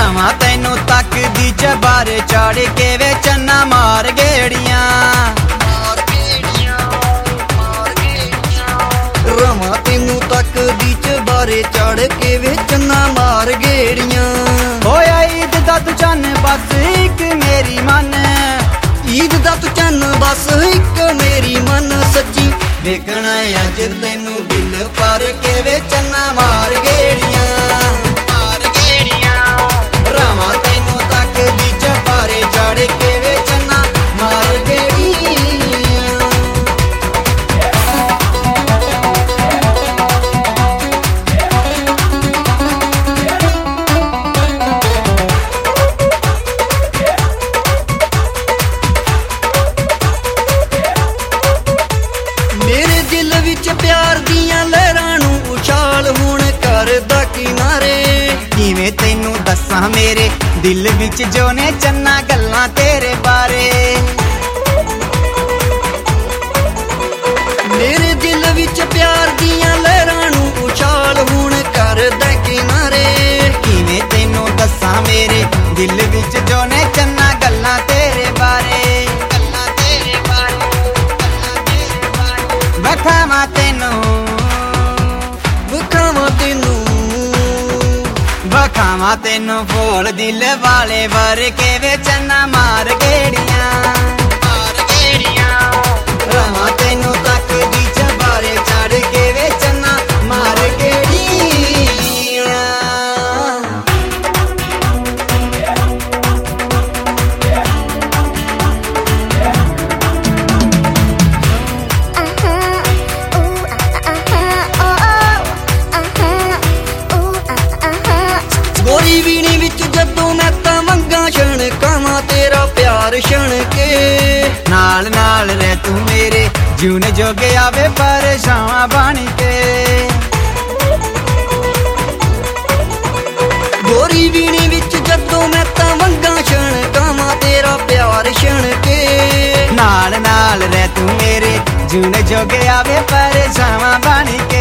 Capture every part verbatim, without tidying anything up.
रवा तैनू तकदी चबारे चढ़ के वे चन्ना मार गेड़ियां। रवा तैनू तकदी चबारे चढ़ के वे चन्ना मार गेड़ियां। होया ईद दा तू चन्न बस इक मेरी मन, ईद दा तू चन्न बस इक मेरी मन। सच्ची देखना अज तैनू दिल पर के वे चन्ना मार गेड़ियां। मार गेड़ियां रवा तैनू तकदी चबारे चढ़ के वे चन्ना मार गेड़ियां। मेरे दिल विच प्यार दियां लहरां नू उछाल हुण करदा किनारे। किवें तैनू दस्सां मेरे दिल विच जो ने चन्ना गल्लां तेरे बारे। मेरे दिल विच प्यार दियां लहरां नू उछाल हुण करदा किनारे। किवें तैनू दस्सां मेरे दिल विच जो ने चन्ना गल्लां तेरे बारे। गल्लां तेरे बारे, गल्लां तेरे बारे। बखावां तैनू बखावां तैनू बखावां तैनू फूल दिल वाले वर के वे चन्ना मार गेड़ियां। मार गेड़ियां रवा तैनू तकदी चबारे चढ़ के वे चन्ना मार गेड़ियां। गोरी वीणी विच जदों मैं तां मंगा छण कावां तेरा प्यार छण के। नाल नाल रे तू मेरे जून जोगे आवे परेशान बन के। गोरी वीणी विच जदों मैं तां मंगा छण कावां तेरा प्यार छण के। नाल नाल रे तू मेरे जून जोगे आवे परेशान बन के।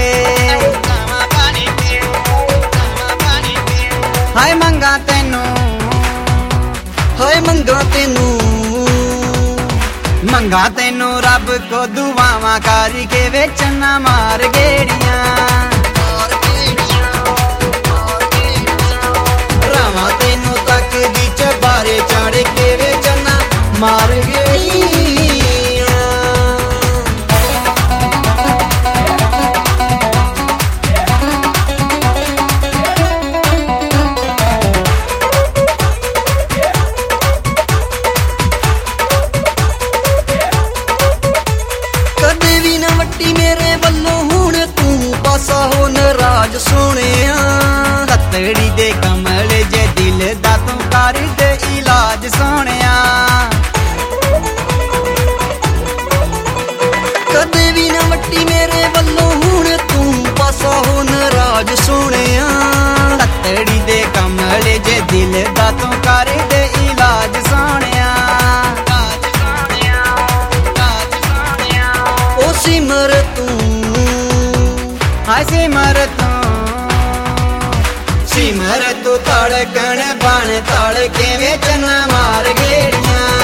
हाय मंगा तैनू हाय मंगा तैनू मंगा तैनू रब को दुआवां कर के वे चन्ना मार गेड़ियां। रवा तैनू तकदी चबारे चढ़ के वे चन्ना मार गेड़ियां। कदे भी ना वट्टी मेरे वल्लों हुण तू पासा हो नाराज सोहणिया। ततड़ी दे कमल जे दिल दा तू कर दे इलाज सोहणिया। कदे भी ना वट्टी मेरे वल्लों हुण तू पासा हो नाराज सोहणिया। ततड़ी दे कमल जे दिल दा तू कर दे इलाज सोहणिया। ओ सिमर तू हाय सिमर तू सिमर तू धड़कन बन तड़ के वे चन्ना मार गेड़ियां।